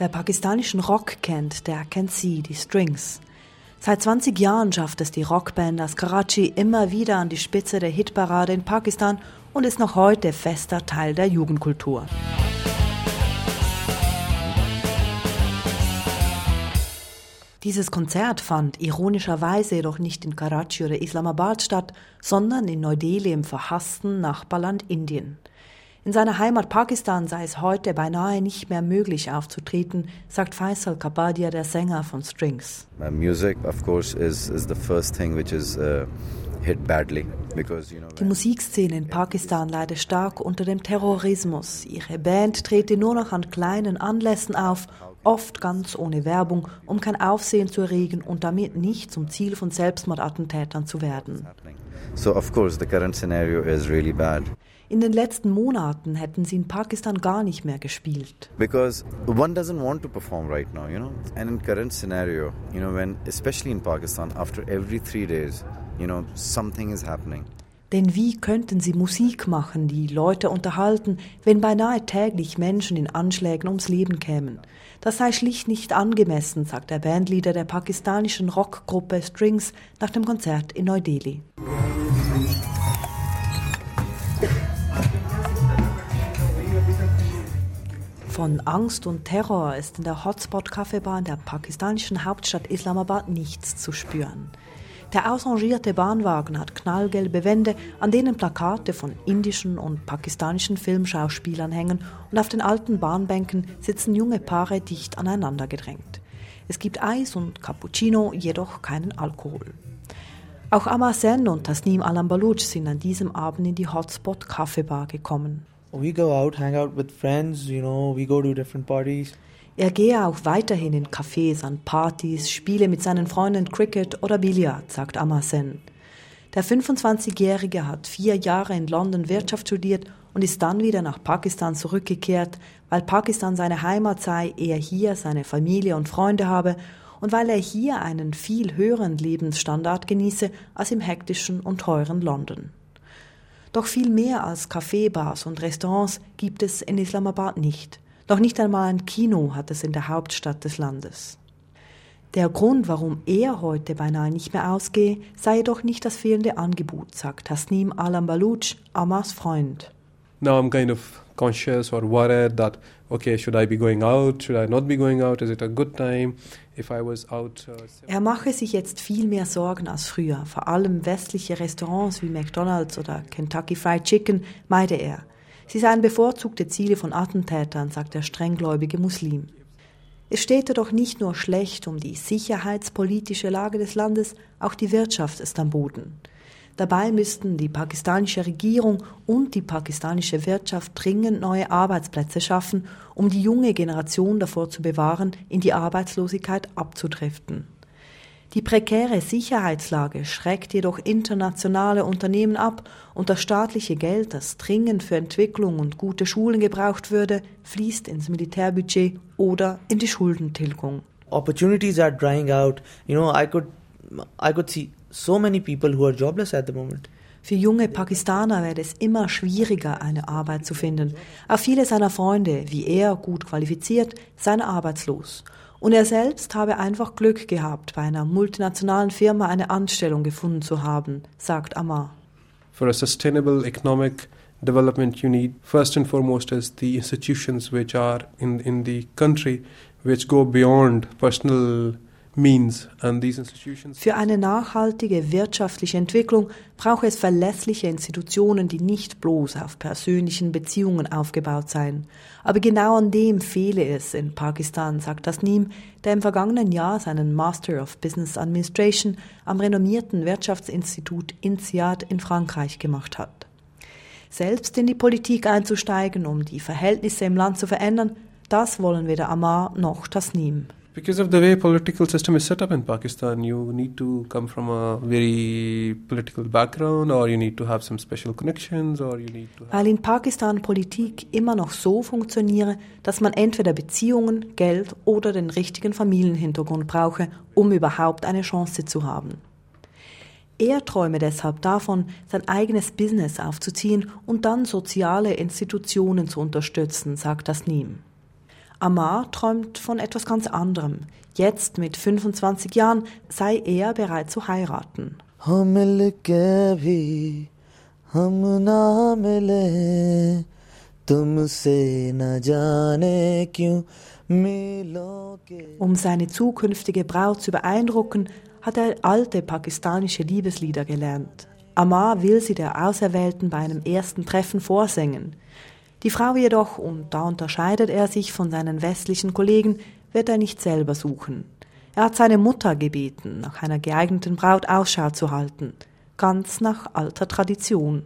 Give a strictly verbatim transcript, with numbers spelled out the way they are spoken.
Wer pakistanischen Rock kennt, der kennt sie, die Strings. Seit zwanzig Jahren schafft es die Rockband aus Karachi immer wieder an die Spitze der Hitparade in Pakistan und ist noch heute fester Teil der Jugendkultur. Dieses Konzert fand ironischerweise jedoch nicht in Karachi oder Islamabad statt, sondern in Neu-Delhi im verhassten Nachbarland Indien. In seiner Heimat Pakistan sei es heute beinahe nicht mehr möglich aufzutreten, sagt Faisal Kapadia, der Sänger von Strings. My music, of course, is is the first thing which is uh, hit badly because you know. Die Musikszene in Pakistan leidet stark unter dem Terrorismus. Ihre Band trete nur noch an kleinen Anlässen auf, oft ganz ohne Werbung, um kein Aufsehen zu erregen und damit nicht zum Ziel von Selbstmordattentätern zu werden. So of course the current scenario is really bad. In den letzten Monaten hätten sie in Pakistan gar nicht mehr gespielt. Because one doesn't want to perform right now, you know. And in current scenario, you know, when especially in Pakistan, after every three days, you know, something is happening. Denn wie könnten sie Musik machen, die Leute unterhalten, wenn beinahe täglich Menschen in Anschlägen ums Leben kämen? Das sei schlicht nicht angemessen, sagt der Bandleader der pakistanischen Rockgruppe Strings nach dem Konzert in Neu-Delhi. Von Angst und Terror ist in der Hotspot-Kaffeebar in der pakistanischen Hauptstadt Islamabad nichts zu spüren. Der ausrangierte Bahnwagen hat knallgelbe Wände, an denen Plakate von indischen und pakistanischen Filmschauspielern hängen, und auf den alten Bahnbänken sitzen junge Paare dicht aneinander gedrängt. Es gibt Eis und Cappuccino, jedoch keinen Alkohol. Auch Amar Sen und Tasneem Alam Baluch sind an diesem Abend in die Hotspot-Kaffeebar gekommen. We go out, hang out with friends, you know, we go to different parties. Er gehe auch weiterhin in Cafés, an Partys, spiele mit seinen Freunden Cricket oder Billard, sagt Amar Sen. Der fünfundzwanzigjährige hat vier Jahre in London Wirtschaft studiert und ist dann wieder nach Pakistan zurückgekehrt, weil Pakistan seine Heimat sei, er hier seine Familie und Freunde habe und weil er hier einen viel höheren Lebensstandard genieße als im hektischen und teuren London. Doch viel mehr als Kaffeebars und Restaurants gibt es in Islamabad nicht. Noch nicht einmal ein Kino hat es in der Hauptstadt des Landes. Der Grund, warum er heute beinahe nicht mehr ausgehe, sei jedoch nicht das fehlende Angebot, sagt Tasneem Alam Baluch, Amars Freund. Now I'm kind of conscious or worried that, okay, should I be going out? Should I not be going out? Is it a good time? If I was out, uh, er mache sich jetzt viel mehr Sorgen als früher. Vor allem westliche Restaurants wie McDonald's oder Kentucky Fried Chicken meide er. Sie seien bevorzugte Ziele von Attentätern, sagt der strenggläubige Muslim. Es steht jedoch nicht nur schlecht um die sicherheitspolitische Lage des Landes, auch die Wirtschaft ist am Boden. Dabei müssten die pakistanische Regierung und die pakistanische Wirtschaft dringend neue Arbeitsplätze schaffen, um die junge Generation davor zu bewahren, in die Arbeitslosigkeit abzudriften. Die prekäre Sicherheitslage schreckt jedoch internationale Unternehmen ab und das staatliche Geld, das dringend für Entwicklung und gute Schulen gebraucht würde, fließt ins Militärbudget oder in die Schuldentilgung. Opportunities are drying out. You know, I could, I could see so many people who are jobless at the moment. Für junge Pakistaner werde es immer schwieriger, eine Arbeit zu finden. Auch viele seiner Freunde, wie er, gut qualifiziert, seien arbeitslos. Und er selbst habe einfach Glück gehabt, bei einer multinationalen Firma eine Anstellung gefunden zu haben, sagt Amar. For a sustainable economic development, you need first and foremost is the institutions which are in in the country which go beyond personal means, and these institutions. Für eine nachhaltige wirtschaftliche Entwicklung brauche es verlässliche Institutionen, die nicht bloß auf persönlichen Beziehungen aufgebaut seien. Aber genau an dem fehle es in Pakistan, sagt Tasneem, der im vergangenen Jahr seinen Master of Business Administration am renommierten Wirtschaftsinstitut INSEAD in Frankreich gemacht hat. Selbst in die Politik einzusteigen, um die Verhältnisse im Land zu verändern, das wollen weder Amar noch Tasneem. Because of the way political system is set up in Pakistan, you need to come from a very political background or you need to have some special connections or you need to have. Weil in Pakistan Politik immer noch so funktioniere, dass man entweder Beziehungen, Geld oder den richtigen Familienhintergrund brauche, um überhaupt eine Chance zu haben. Er träume deshalb davon, sein eigenes Business aufzuziehen und dann soziale Institutionen zu unterstützen, sagt Tasneem. Amar träumt von etwas ganz anderem. Jetzt, mit fünfundzwanzig Jahren, sei er bereit zu heiraten. Um seine zukünftige Braut zu beeindrucken, hat er alte pakistanische Liebeslieder gelernt. Amar will sie der Auserwählten bei einem ersten Treffen vorsingen. Die Frau jedoch, und da unterscheidet er sich von seinen westlichen Kollegen, wird er nicht selber suchen. Er hat seine Mutter gebeten, nach einer geeigneten Braut Ausschau zu halten, ganz nach alter Tradition.